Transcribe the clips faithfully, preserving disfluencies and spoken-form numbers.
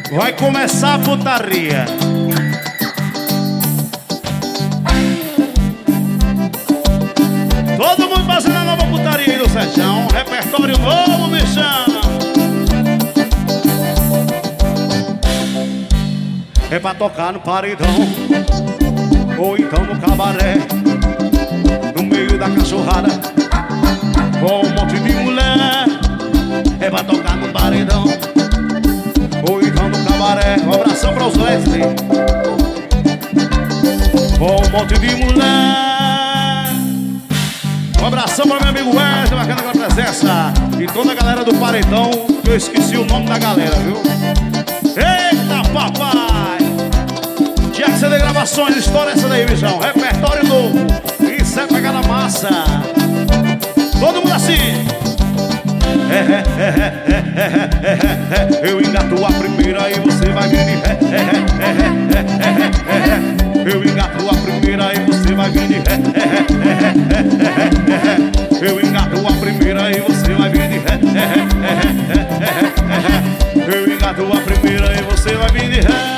Vai começar a putaria. Todo mundo fazendo a nova putaria aí do Serjão. Repertório novo, bichão. É pra tocar no paredão, ou então no cabaré, no meio da cachorrada, com um monte de mulher. É pra tocar no paredão, ou então no cabaré. Um abração pra os Wesley. Com um monte de mulher. Um abração pra meu amigo Wesley, marcando aquela presença. E toda a galera do paredão, que eu esqueci o nome da galera, viu? Eita, papai! Tinha que ser de gravações, história essa daí, bichão. Repertório novo. Isso é pegada massa. Todo mundo assim. É, é, é, é, é, é, é, é. Eu engato a primeira e você vai vir de ré. É, é, é, é, é, é. Eu engato a primeira e você vai vir de ré. É, é, é, é, é. Eu engato a primeira e você vai vir de ré. É, é, é, é, é. Eu engato a primeira e você vai vir de ré.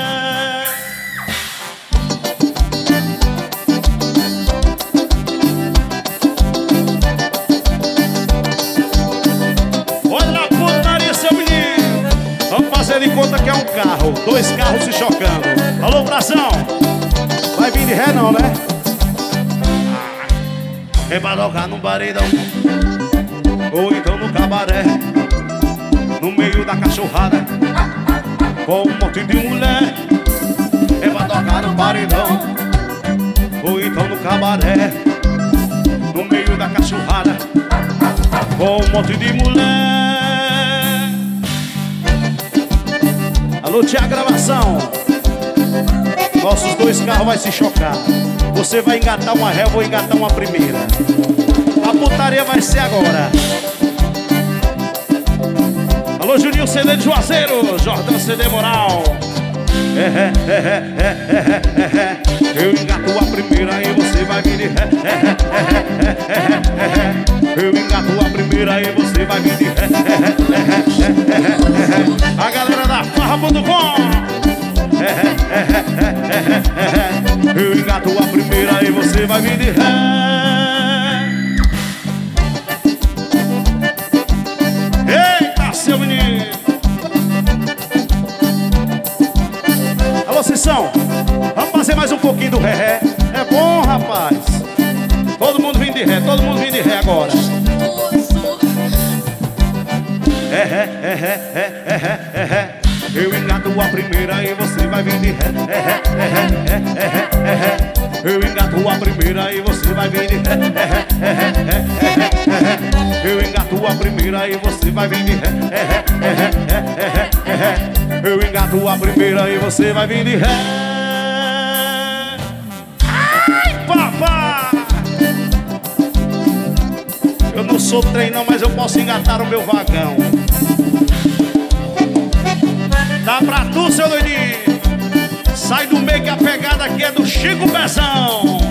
De conta que é um carro, dois carros se chocando. Alô, Bração, vai vir de ré não, né? É pra tocar num paredão, ou então no cabaré, no meio da cachorrada, com um monte de mulher. É pra tocar no paredão, ou então no cabaré, no meio da cachorrada, com um monte de mulher. Alô, Tia Gravação. Nossos dois carros vai se chocar. Você vai engatar uma ré, eu vou engatar uma primeira. A putaria vai ser agora. Alô, Juninho C D de Juazeiro, Jordão C D Moral. É, é, é, é, é, é, é. Eu engato a primeira e você vai vir de ré. É, é, é, é, é, é. Eu engato a primeira e você vai vir de ré. É, é, é, é, é. A galera da farra ponto com. É, é, é, é, é, é. Eu engato a primeira e você vai vir de ré. Eita, seu menino. Alô, Cissão, vamos fazer mais um pouquinho do ré-ré. É bom, rapaz. Todo mundo vem de ré, todo mundo vem de ré agora. É, é, é, é, é, é, é. Eu engato a primeira e você vai vir de ré. É, é, é, é, é, é. Eu engato a primeira e você vai vir de ré. É, é, é, é, é. Eu engato a primeira e você vai vir de ré. É, é, é, é, é. Eu engato a primeira e você vai vir de ré. Ai, papai! Eu não sou trem não, mas eu posso engatar o meu vagão. Dá pra tu, seu doidinho. Sai do meio que a pegada aqui é do Chico Pezão.